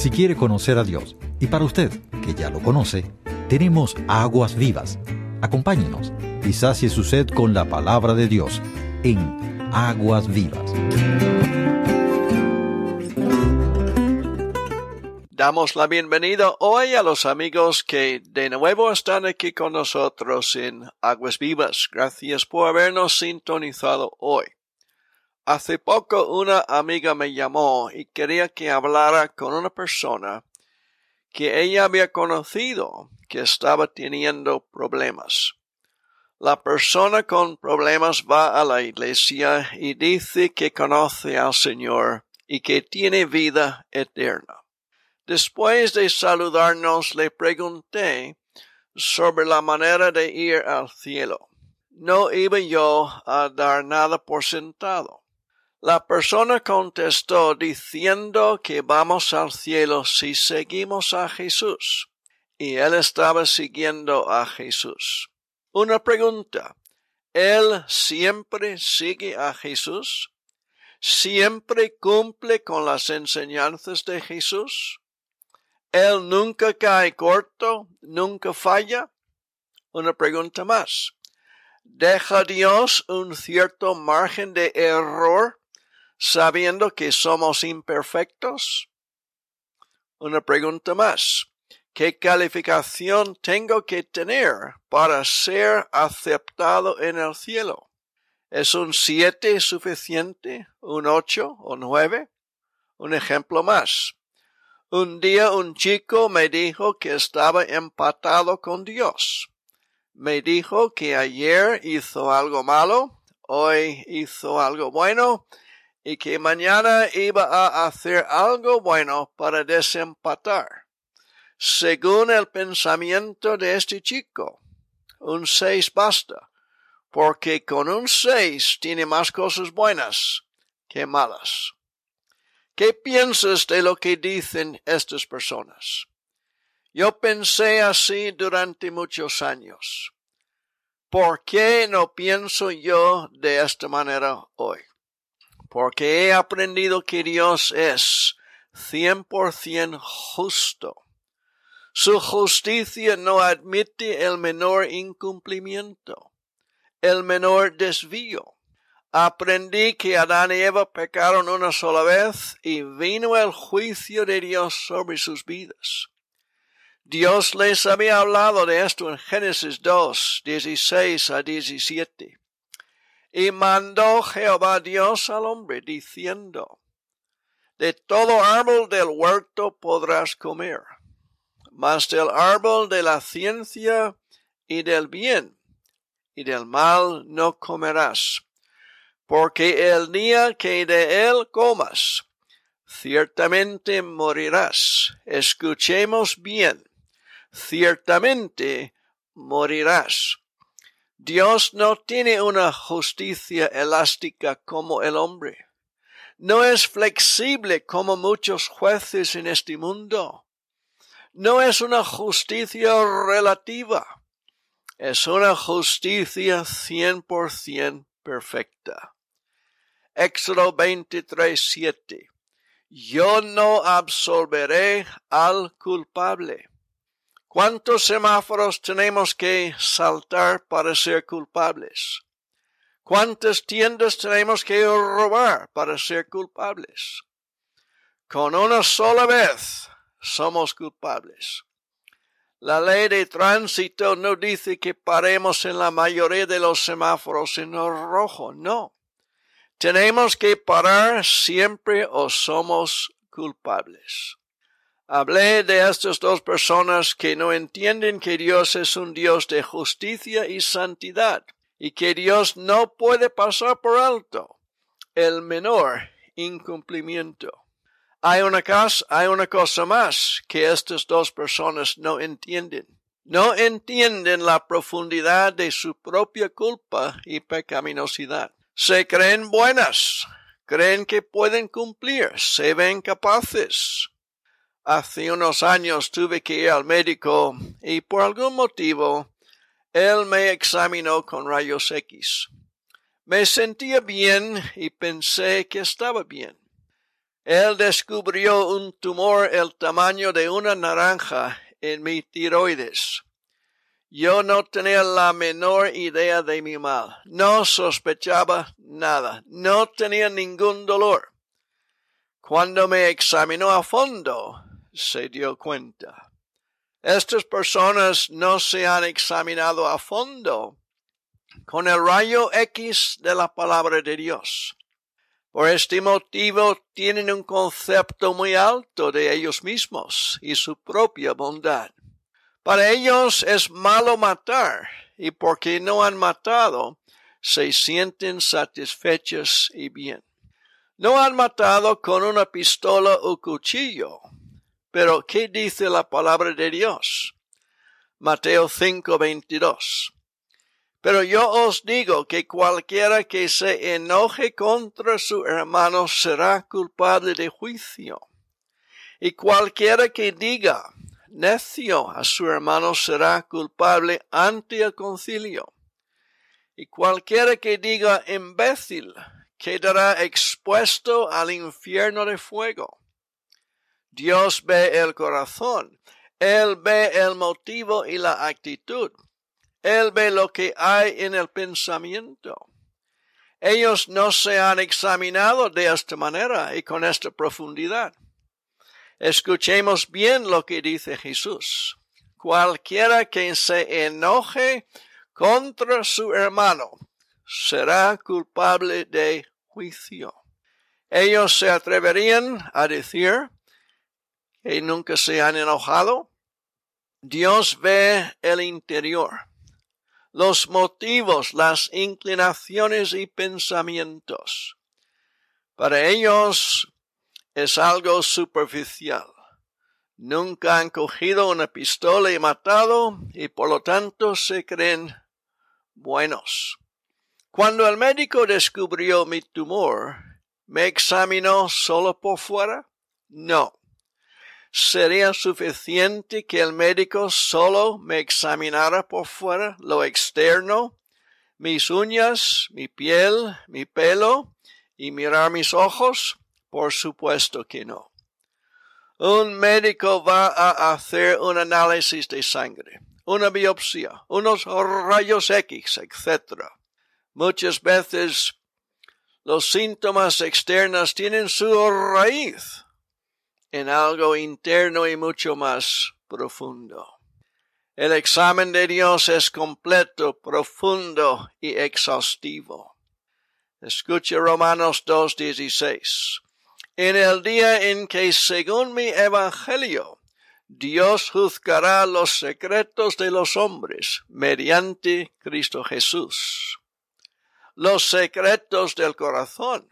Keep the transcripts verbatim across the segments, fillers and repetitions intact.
Si quiere conocer a Dios, y para usted, que ya lo conoce, tenemos aguas vivas. Acompáñenos y sacie su sed con la palabra de Dios en Aguas Vivas. Damos la bienvenida hoy a los amigos que de nuevo están aquí con nosotros en Aguas Vivas. Gracias por habernos sintonizado hoy. Hace poco una amiga me llamó y quería que hablara con una persona que ella había conocido que estaba teniendo problemas. La persona con problemas va a la iglesia y dice que conoce al Señor y que tiene vida eterna. Después de saludarnos, le pregunté sobre la manera de ir al cielo. No iba yo a dar nada por sentado. La persona contestó diciendo que vamos al cielo si seguimos a Jesús. Y él estaba siguiendo a Jesús. Una pregunta. ¿Él siempre sigue a Jesús? ¿Siempre cumple con las enseñanzas de Jesús? ¿Él nunca cae corto? ¿Nunca falla? Una pregunta más. ¿Deja Dios un cierto margen de error sabiendo que somos imperfectos? Una pregunta más. ¿Qué calificación tengo que tener para ser aceptado en el cielo? ¿Es un siete suficiente? ¿Un ocho o nueve? Un ejemplo más. Un día un chico me dijo que estaba empatado con Dios. Me dijo que ayer hizo algo malo, hoy hizo algo bueno, y que mañana iba a hacer algo bueno para desempatar. Según el pensamiento de este chico, un seis basta, porque con un seis tiene más cosas buenas que malas. ¿Qué piensas de lo que dicen estas personas? Yo pensé así durante muchos años. ¿Por qué no pienso yo de esta manera hoy? Porque he aprendido que Dios es cien por ciento justo. Su justicia no admite el menor incumplimiento, el menor desvío. Aprendí que Adán y Eva pecaron una sola vez y vino el juicio de Dios sobre sus vidas. Dios les había hablado de esto en Génesis dos, dieciséis a diecisiete. Y mandó Jehová Dios al hombre, diciendo, de todo árbol del huerto podrás comer, mas del árbol de la ciencia y del bien y del mal no comerás, porque el día que de él comas, ciertamente morirás. Escuchemos bien, ciertamente morirás. Dios no tiene una justicia elástica como el hombre. No es flexible como muchos jueces en este mundo. No es una justicia relativa. Es una justicia cien por ciento perfecta. Éxodo veintitrés, siete. Yo no absolveré al culpable. ¿Cuántos semáforos tenemos que saltar para ser culpables? ¿Cuántas tiendas tenemos que robar para ser culpables? Con una sola vez somos culpables. La ley de tránsito no dice que paremos en la mayoría de los semáforos en rojo, no. Tenemos que parar siempre o somos culpables. Hablé de estas dos personas que no entienden que Dios es un Dios de justicia y santidad y que Dios no puede pasar por alto el menor incumplimiento. Hay una cosa, hay una cosa más que estas dos personas no entienden. No entienden la profundidad de su propia culpa y pecaminosidad. Se creen buenas, creen que pueden cumplir, se ven capaces. Hace unos años tuve que ir al médico y por algún motivo él me examinó con rayos X. Me sentía bien y pensé que estaba bien. Él descubrió un tumor el tamaño de una naranja en mi tiroides. Yo no tenía la menor idea de mi mal. No sospechaba nada. No tenía ningún dolor. Cuando me examinó a fondo, se dio cuenta. Estas personas no se han examinado a fondo con el rayo X de la palabra de Dios. Por este motivo tienen un concepto muy alto de ellos mismos y su propia bondad. Para ellos es malo matar, y porque no han matado, se sienten satisfechos y bien. No han matado con una pistola o cuchillo, pero ¿qué dice la palabra de Dios? Mateo cinco veintidós. Pero yo os digo que cualquiera que se enoje contra su hermano será culpable de juicio. Y cualquiera que diga necio a su hermano será culpable ante el concilio. Y cualquiera que diga imbécil quedará expuesto al infierno de fuego. Dios ve el corazón. Él ve el motivo y la actitud. Él ve lo que hay en el pensamiento. Ellos no se han examinado de esta manera y con esta profundidad. Escuchemos bien lo que dice Jesús. Cualquiera que se enoje contra su hermano será culpable de juicio. Ellos se atreverían a decir que nunca se han enojado. Dios ve el interior, los motivos, las inclinaciones y pensamientos. Para ellos es algo superficial. Nunca han cogido una pistola y matado, y por lo tanto se creen buenos. Cuando el médico descubrió mi tumor, ¿me examinó solo por fuera? No. ¿Sería suficiente que el médico solo me examinara por fuera, lo externo, mis uñas, mi piel, mi pelo, y mirar mis ojos? Por supuesto que no. Un médico va a hacer un análisis de sangre, una biopsia, unos rayos X, etcétera. Muchas veces los síntomas externos tienen su raíz en algo interno y mucho más profundo. El examen de Dios es completo, profundo y exhaustivo. Escuche Romanos dos dieciséis. En el día en que, según mi evangelio, Dios juzgará los secretos de los hombres mediante Cristo Jesús. Los secretos del corazón.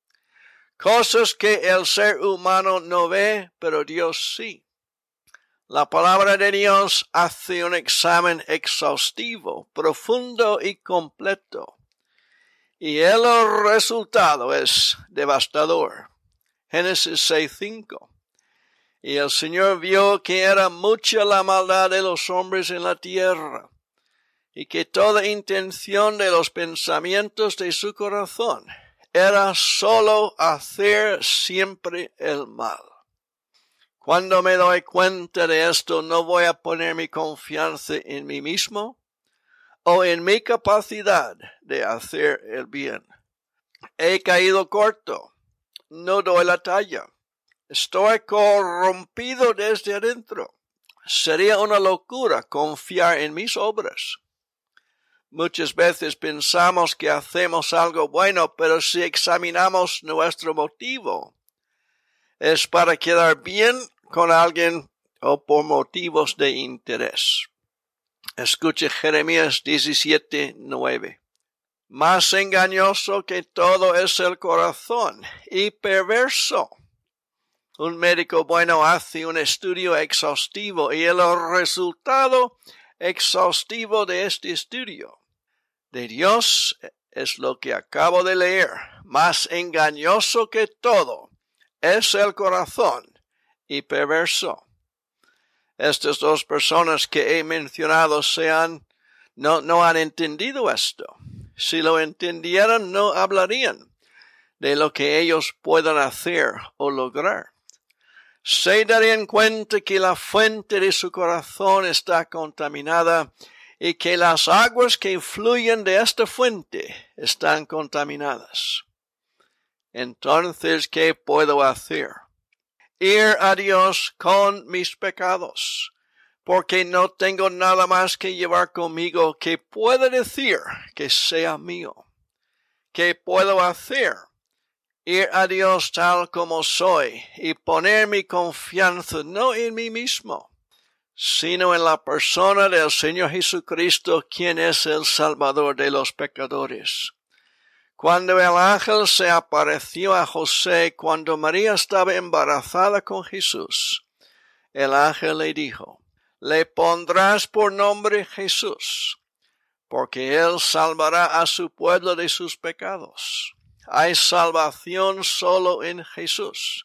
Cosas que el ser humano no ve, pero Dios sí. La palabra de Dios hace un examen exhaustivo, profundo y completo. Y el resultado es devastador. Génesis seis cinco. Y el Señor vio que era mucha la maldad de los hombres en la tierra, y que toda intención de los pensamientos de su corazón era solo hacer siempre el mal. Cuando me doy cuenta de esto, no voy a poner mi confianza en mí mismo o en mi capacidad de hacer el bien. He caído corto, no doy la talla, estoy corrompido desde adentro. Sería una locura confiar en mis obras. Muchas veces pensamos que hacemos algo bueno, pero si examinamos nuestro motivo, es para quedar bien con alguien o por motivos de interés. Escuche Jeremías diecisiete nueve. Más engañoso que todo es el corazón y perverso. Un médico bueno hace un estudio exhaustivo y el resultado exhaustivo de este estudio de Dios es lo que acabo de leer. Más engañoso que todo es el corazón y perverso. Estas dos personas que he mencionado se han, no, no han entendido esto. Si lo entendieran, no hablarían de lo que ellos puedan hacer o lograr. Se darían cuenta que la fuente de su corazón está contaminada y que las aguas que fluyen de esta fuente están contaminadas. Entonces, ¿qué puedo hacer? Ir a Dios con mis pecados, porque no tengo nada más que llevar conmigo que pueda decir que sea mío. ¿Qué puedo hacer? Ir a Dios tal como soy y poner mi confianza no en mí mismo, sino en la persona del Señor Jesucristo, quien es el Salvador de los pecadores. Cuando el ángel se apareció a José cuando María estaba embarazada con Jesús, el ángel le dijo, le pondrás por nombre Jesús, porque él salvará a su pueblo de sus pecados. Hay salvación solo en Jesús,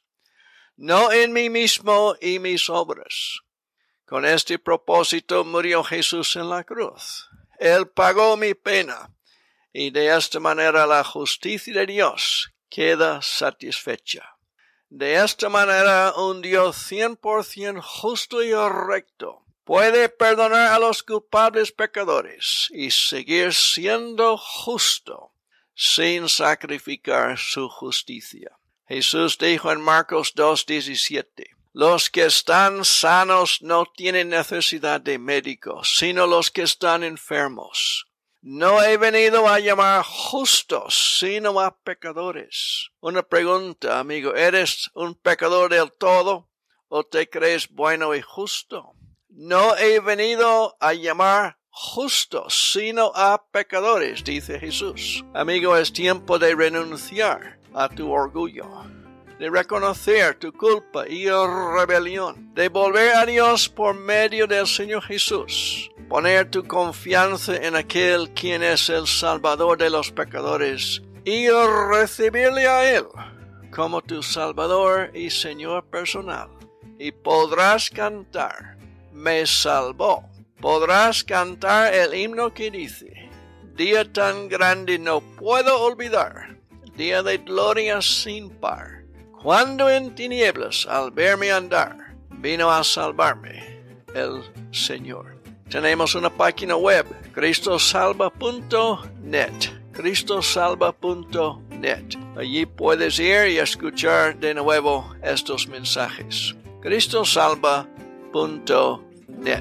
no en mí mismo y mis obras. Con este propósito murió Jesús en la cruz. Él pagó mi pena, y de esta manera la justicia de Dios queda satisfecha. De esta manera un Dios cien por ciento justo y recto puede perdonar a los culpables pecadores y seguir siendo justo sin sacrificar su justicia. Jesús dijo en Marcos dos diecisiete, los que están sanos no tienen necesidad de médicos, sino los que están enfermos. No he venido a llamar justos, sino a pecadores. Una pregunta, amigo, ¿eres un pecador del todo o te crees bueno y justo? No he venido a llamar justos, sino a pecadores, dice Jesús. Amigo, es tiempo de renunciar a tu orgullo, de reconocer tu culpa y rebelión, de volver a Dios por medio del Señor Jesús, poner tu confianza en aquel quien es el Salvador de los pecadores y recibirle a Él como tu Salvador y Señor personal. Y podrás cantar, me salvó. Podrás cantar el himno que dice, día tan grande no puedo olvidar, día de gloria sin par, cuando en tinieblas al verme andar, vino a salvarme el Señor. Tenemos una página web, cristo salva punto net, cristo salva punto net. Allí puedes ir y escuchar de nuevo estos mensajes. cristo salva punto net.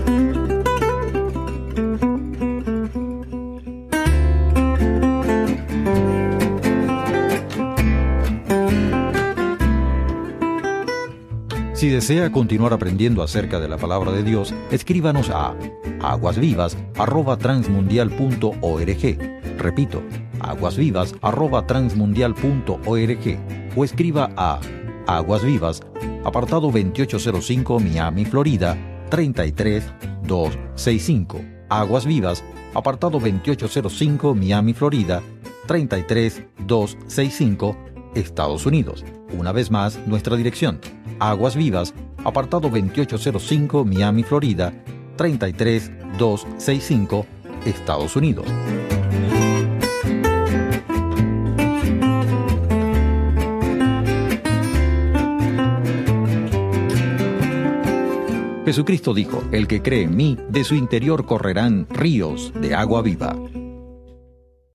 Si desea continuar aprendiendo acerca de la palabra de Dios, escríbanos a aguasvivas arroba transmundial punto org. Repito, aguasvivas arroba transmundial punto org o escriba a Aguas Vivas, apartado veintiocho cero cinco, Miami, Florida, treinta y tres mil doscientos sesenta y cinco. Aguas Vivas, apartado veintiocho cero cinco, Miami, Florida, treinta y tres mil doscientos sesenta y cinco, Estados Unidos. Una vez más, nuestra dirección. Aguas Vivas, apartado veintiocho cero cinco, Miami, Florida, treinta y tres mil doscientos sesenta y cinco, Estados Unidos. Jesucristo dijo, el que cree en mí, de su interior correrán ríos de agua viva.